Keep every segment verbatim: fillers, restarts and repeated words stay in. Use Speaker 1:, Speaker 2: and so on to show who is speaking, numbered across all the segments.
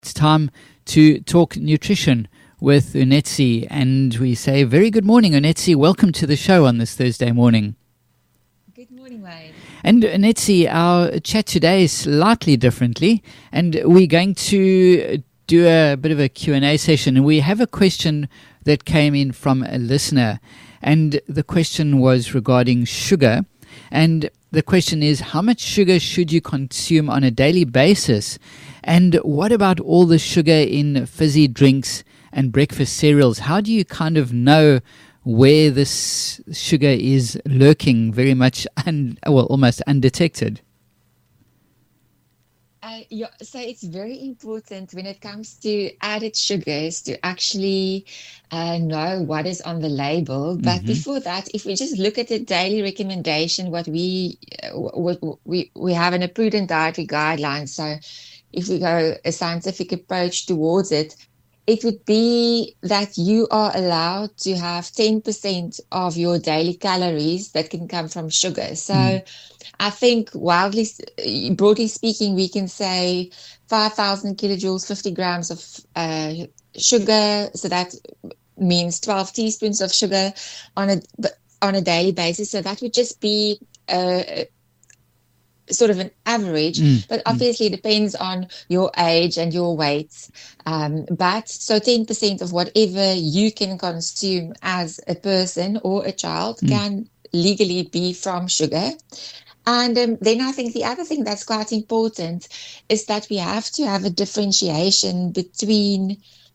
Speaker 1: It's time to talk nutrition with Unetsi, and we say very good morning, Unetsi. Welcome to the show on this Thursday morning.
Speaker 2: Good morning, Wayne.
Speaker 1: And Unetsi, our chat today is slightly differently, and we're going to do a bit of a Q and A session, and we have a question that came in from a listener, and the question was regarding sugar, and the question is, how much sugar should you consume on a daily basis? And what about all the sugar in fizzy drinks and breakfast cereals? How do you kind of know where this sugar is lurking very much, un, well, almost undetected?
Speaker 2: Uh, yeah, so it's very important when it comes to added sugars to actually uh, know what is on the label. But
Speaker 1: Mm-hmm.
Speaker 2: before that, if we just look at the daily recommendation, what we uh, what we we have in a prudent dietary guideline. So if we go a scientific approach towards it, it would be that you are allowed to have ten percent of your daily calories that can come from sugar. So mm. I think wildly, broadly speaking, we can say five thousand kilojoules, fifty grams of uh, sugar. So that means twelve teaspoons of sugar on a on a daily basis. So that would just be uh, sort of an average, mm. but obviously mm. depends on your age and your weight. Um, but so ten percent of whatever you can consume as a person or a child mm. can legally be from sugar. And um, then I think the other thing that's quite important is that we have to have a differentiation between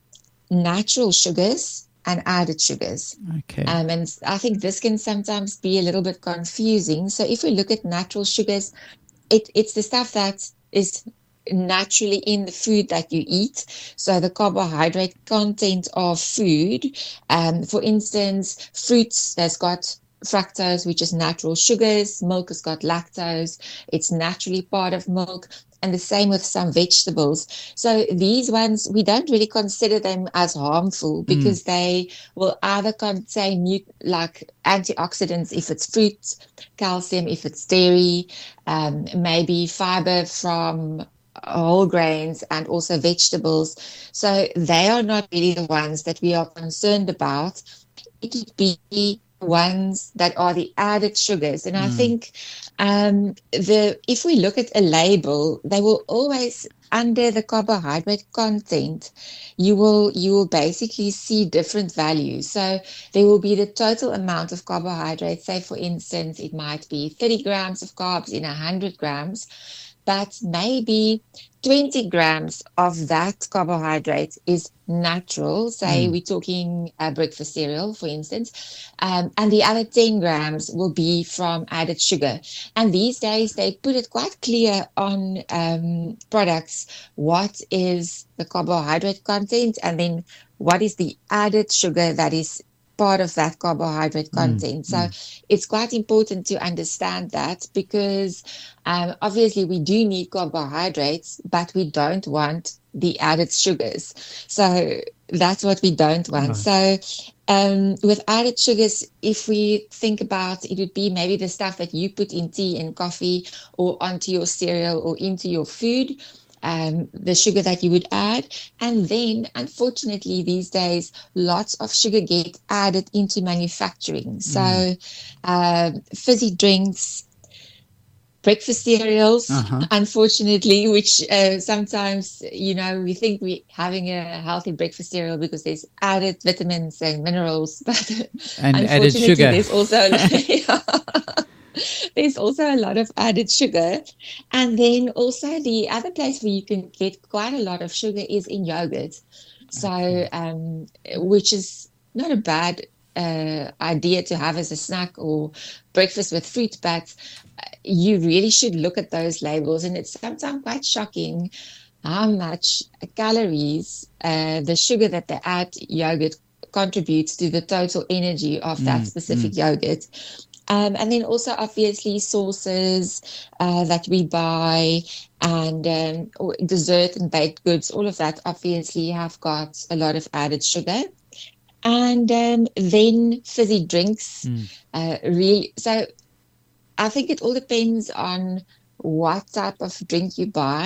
Speaker 2: natural sugars and added sugars.
Speaker 1: Okay.
Speaker 2: Um, and I think this can sometimes be a little bit confusing. So if we look at natural sugars, it, it's the stuff that is naturally in the food that you eat. So the carbohydrate content of food, um, for instance, fruits that's got fructose, which is natural sugars. Milk has got lactose. It's naturally part of milk. And the same with some vegetables. So these ones, we don't really consider them as harmful because mm. they will either contain like antioxidants if it's fruit, calcium if it's dairy, um, maybe fiber from whole grains and also vegetables. So they are not really the ones that we are concerned about. It would be ones that are the added sugars. And mm. I think um, the if we look at a label, they will always, under the carbohydrate content, you will you will basically see different values. So there will be the total amount of carbohydrates. Say, for instance, it might be thirty grams of carbs in one hundred grams, but maybe twenty grams of that carbohydrate is natural. Say mm. we're talking a breakfast cereal, for instance, um, and the other ten grams will be from added sugar. And these days they put it quite clear on um, products what is the carbohydrate content and then what is the added sugar that is part of that carbohydrate content. Mm, so mm. it's quite important to understand that because um, obviously we do need carbohydrates, but we don't want the added sugars. So that's what we don't want. Right. So um, with added sugars, if we think about it, would be maybe the stuff that you put in tea and coffee or onto your cereal or into your food. Um, the sugar that you would add. And then, unfortunately, these days, lots of sugar get added into manufacturing. So mm. uh, fizzy drinks, breakfast cereals, uh-huh. unfortunately, which uh, sometimes, you know, we think we're having a healthy breakfast cereal because there's added vitamins and minerals. But
Speaker 1: and
Speaker 2: unfortunately,
Speaker 1: added sugar.
Speaker 2: There's also... There's also a lot of added sugar. And then also the other place where you can get quite a lot of sugar is in yogurt. So, okay. um, which is not a bad uh, idea to have as a snack or breakfast with fruit, but you really should look at those labels. And it's sometimes quite shocking how much calories uh, the sugar that they add to yogurt contributes to the total energy of mm, that specific mm. yogurt. Um, and then also, obviously, sauces uh, that we buy and um, or dessert and baked goods, all of that obviously have got a lot of added sugar. And um, then fizzy drinks. Mm. Uh, really, so I think it all depends on what type of drink you buy.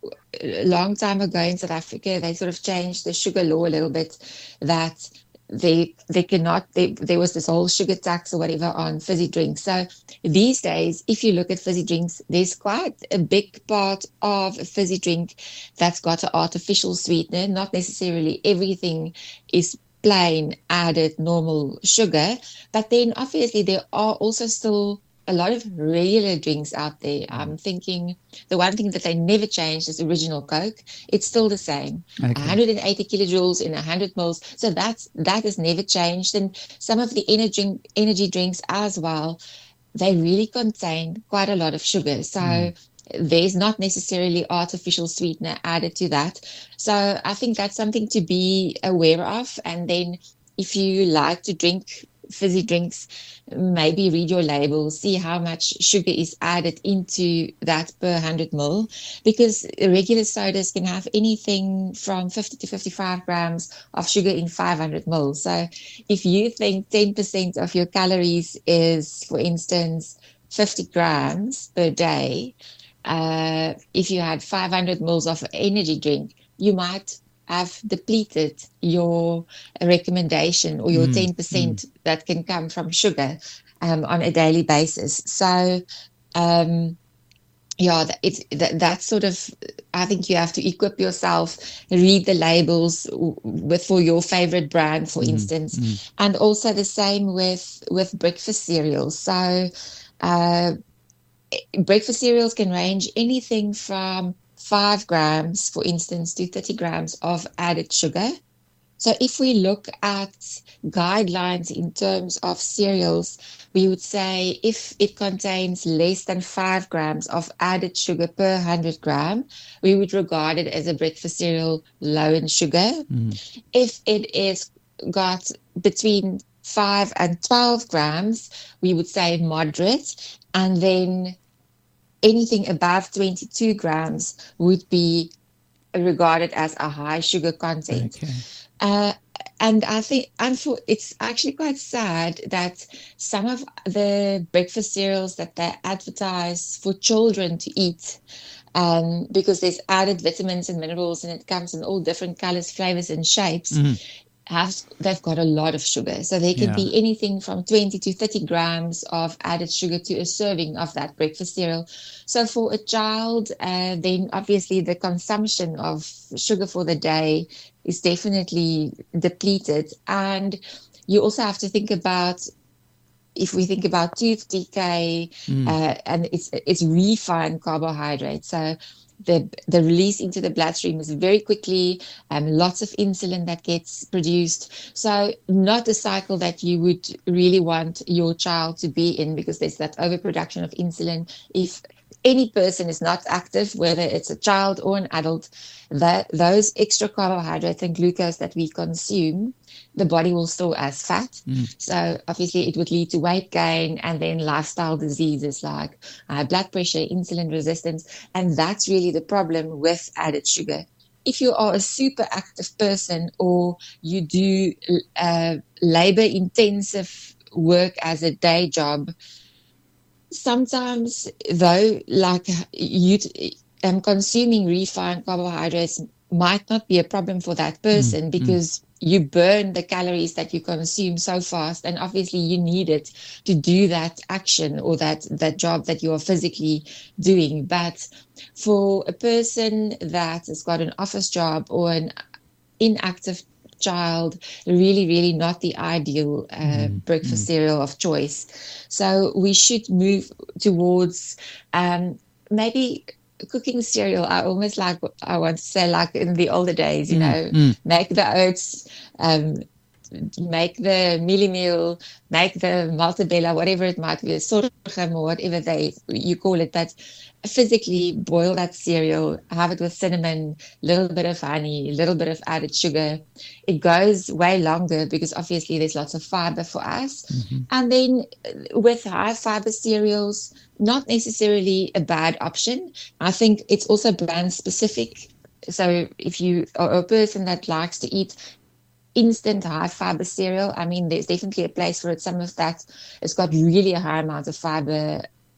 Speaker 2: a long time ago in South Africa, they sort of changed the sugar law a little bit, that they they cannot they, there was this whole sugar tax or whatever on fizzy drinks. So these days, if you look at fizzy drinks, there's quite a big part of a fizzy drink that's got an artificial sweetener. Not necessarily everything is plain added normal sugar, but then obviously there are also still a lot of regular drinks out there. I'm thinking the one thing that they never changed is original Coke. It's still the same, okay. one hundred eighty kilojoules in one hundred mils. So that's that has never changed. And some of the energy energy drinks as well, they really contain quite a lot of sugar. So mm. there's not necessarily artificial sweetener added to that. So I think that's something to be aware of. And then if you like to drink fizzy drinks, maybe read your label, see how much sugar is added into that per one hundred mil, because regular sodas can have anything from fifty to fifty-five grams of sugar in five hundred mil. So if you think ten percent of your calories is, for instance, fifty grams per day, uh, if you had five hundred mils of energy drink, you might have depleted your recommendation or your mm, ten percent mm. that can come from sugar um, on a daily basis. So, um, yeah, it's that, that's sort of, I think you have to equip yourself, read the labels with for your favorite brand, for mm, instance, mm. and also the same with, with breakfast cereals. So, uh, breakfast cereals can range anything from five grams, for instance, to thirty grams of added sugar. So if we look at guidelines in terms of cereals, we would say if it contains less than five grams of added sugar per one hundred gram, we would regard it as a breakfast cereal low in sugar. Mm. If it is got between five and twelve grams, we would say moderate. And then anything above twenty-two grams would be regarded as a high sugar content. Okay. Uh, and I think and for, it's actually quite sad that some of the breakfast cereals that they advertise for children to eat, um, because there's added vitamins and minerals and it comes in all different colors, flavors, and shapes, mm. Have, they've got a lot of sugar. So there can yeah. be anything from twenty to thirty grams of added sugar to a serving of that breakfast cereal. So for a child, uh, then obviously the consumption of sugar for the day is definitely depleted. And you also have to think about, if we think about tooth decay, mm. uh, and it's it's refined carbohydrates. So The, the release into the bloodstream is very quickly, um, lots of insulin that gets produced. So not a cycle that you would really want your child to be in, because there's that overproduction of insulin. If any person is not active, whether it's a child or an adult, that those extra carbohydrates and glucose that we consume, the body will store as fat. Mm. So obviously it would lead to weight gain and then lifestyle diseases like high blood pressure, insulin resistance. And that's really the problem with added sugar. If you are a super active person or you do uh, labor intensive work as a day job, sometimes though, like you um, consuming refined carbohydrates might not be a problem for that person mm, because mm. you burn the calories that you consume so fast, and obviously you need it to do that action or that, that job that you are physically doing. But for a person that has got an office job or an inactive child, really, really not the ideal uh, mm, breakfast mm. cereal of choice. So we should move towards um, maybe cooking cereal. I almost like, I want to say like in the older days, you mm, know, mm. make the oats, um, make the mealie meal, make the maltabella, whatever it might be, sorghum or whatever they you call it, but physically boil that cereal, have it with cinnamon, little bit of honey, a little bit of added sugar. It goes way longer because obviously there's lots of fiber for us. Mm-hmm. And then with high fiber cereals, not necessarily a bad option. I think it's also brand specific. So if you are a person that likes to eat instant high fiber cereal, I mean, there's definitely a place for it. Some of that has got really a high amount of fiber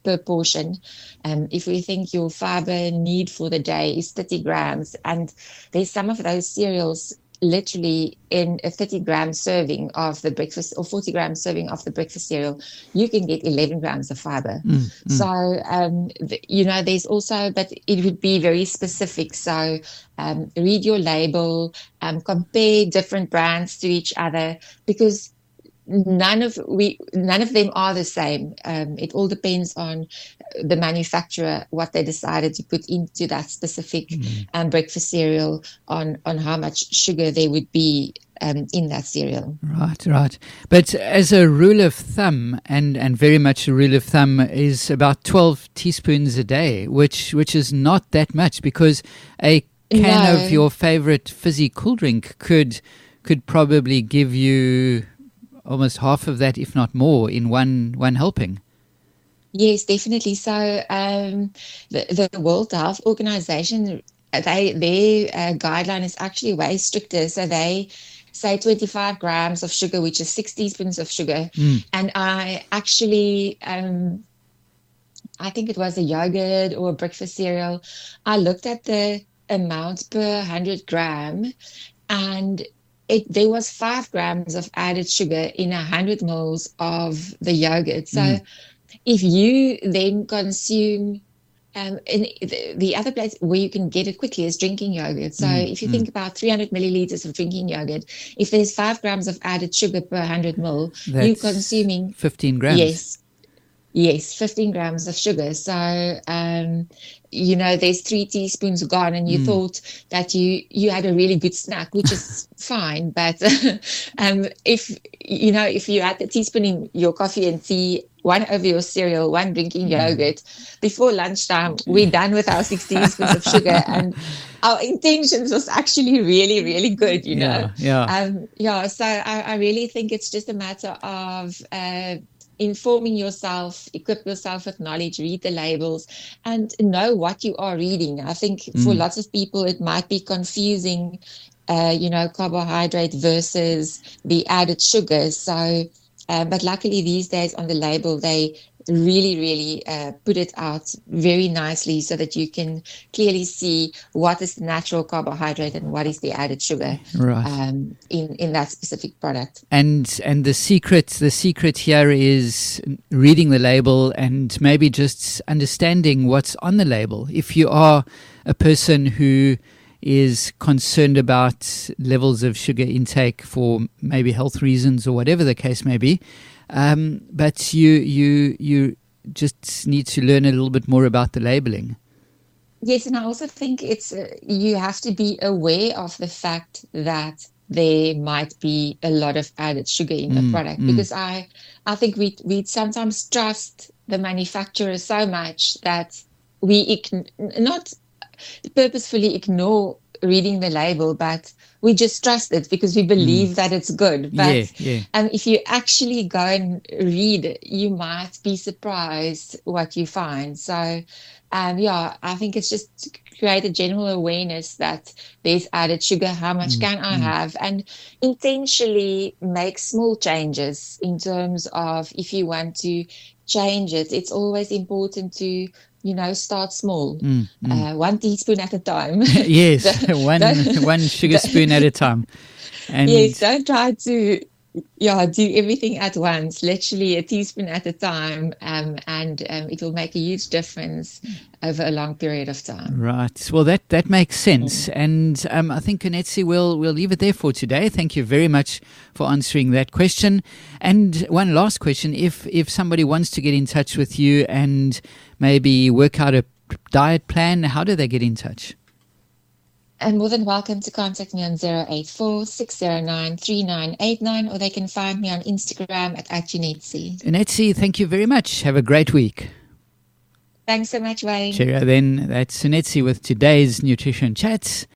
Speaker 2: per portion. Um, if we think your fiber need for the day is thirty grams, and there's some of those cereals literally in a thirty gram serving of the breakfast or forty gram serving of the breakfast cereal, you can get eleven grams of fiber. Mm, mm. So, um, the, you know, there's also, but it would be very specific. So um, read your label, um, compare different brands to each other, because none of we none of them are the same. Um, it all depends on the manufacturer, what they decided to put into that specific mm. um, breakfast cereal, on on how much sugar there would be um, in that cereal.
Speaker 1: Right, right. But as a rule of thumb, and, and very much a rule of thumb, is about twelve teaspoons a day, which which is not that much, because a can no. of your favorite fizzy cool drink could could probably give you almost half of that, if not more, in one one helping.
Speaker 2: Yes, definitely. So um, the, the World Health Organization, they their uh, guideline is actually way stricter. So they say twenty-five grams of sugar, which is six teaspoons of sugar. Mm. And I actually, um, I think it was a yogurt or a breakfast cereal. I looked at the amount per one hundred gram, and It, there was five grams of added sugar in one hundred mils of the yogurt. So mm. if you then consume, um, in the, the other place where you can get it quickly is drinking yogurt. So mm. if you mm. think about three hundred milliliters of drinking yogurt, if there's five grams of added sugar per one hundred mil,
Speaker 1: That's
Speaker 2: you're consuming
Speaker 1: fifteen grams.
Speaker 2: Yes. Yes, fifteen grams of sugar. So, um, you know, there's three teaspoons gone, and you mm. thought that you, you had a really good snack, which is fine. But um, if, you know, if you had a teaspoon in your coffee and tea, one over your cereal, one drinking yogurt, before lunchtime, we're done with our six teaspoons of sugar. And our intentions was actually really, really good, you know.
Speaker 1: Yeah, yeah.
Speaker 2: Um, yeah, so I, I really think it's just a matter of uh, informing yourself, equip yourself with knowledge, read the labels, and know what you are reading. I think mm. for lots of people, it might be confusing, uh, you know, carbohydrate versus the added sugar. So, uh, but luckily these days on the label, they really, really uh, put it out very nicely so that you can clearly see what is the natural carbohydrate and what is the added sugar
Speaker 1: right.
Speaker 2: um, in, in that specific product.
Speaker 1: And and the secret the secret here is reading the label and maybe just understanding what's on the label. If you are a person who is concerned about levels of sugar intake for maybe health reasons or whatever the case may be, Um, but you you you just need to learn a little bit more about the labeling.
Speaker 2: Yes, and I also think it's uh, you have to be aware of the fact that there might be a lot of added sugar in mm, the product, mm. because I I think we we sometimes trust the manufacturer so much that we ign- not purposefully ignore reading the label, but we just trust it because we believe mm. that it's good. But
Speaker 1: yeah, yeah.
Speaker 2: Um, if you actually go and read it, you might be surprised what you find. So, um, yeah, I think it's just to create a general awareness that there's added sugar. How much mm. can I mm. have? And intentionally make small changes in terms of if you want to change it. It's always important to, you know, start small, mm, mm. Uh, one teaspoon at a time.
Speaker 1: Yes, one one sugar spoon at a time.
Speaker 2: And yes, don't try to, yeah, do everything at once. Literally a teaspoon at a time, um, and um, it will make a huge difference over a long period of time.
Speaker 1: Right. Well, that that makes sense, mm. and um, I think Kunetsi, we'll we'll leave it there for today. Thank you very much for answering that question. And one last question: if if somebody wants to get in touch with you and maybe work out a diet plan, how do they get in touch?
Speaker 2: And more than welcome to contact me on zero eight four, six zero nine, three nine eight nine, or they can find me on Instagram at, at Kunetsi.
Speaker 1: Kunetsi, thank you very much. Have a great week.
Speaker 2: Thanks so much, Wayne.
Speaker 1: Cheerio then. That's Kunetsi with today's Nutrition Chats.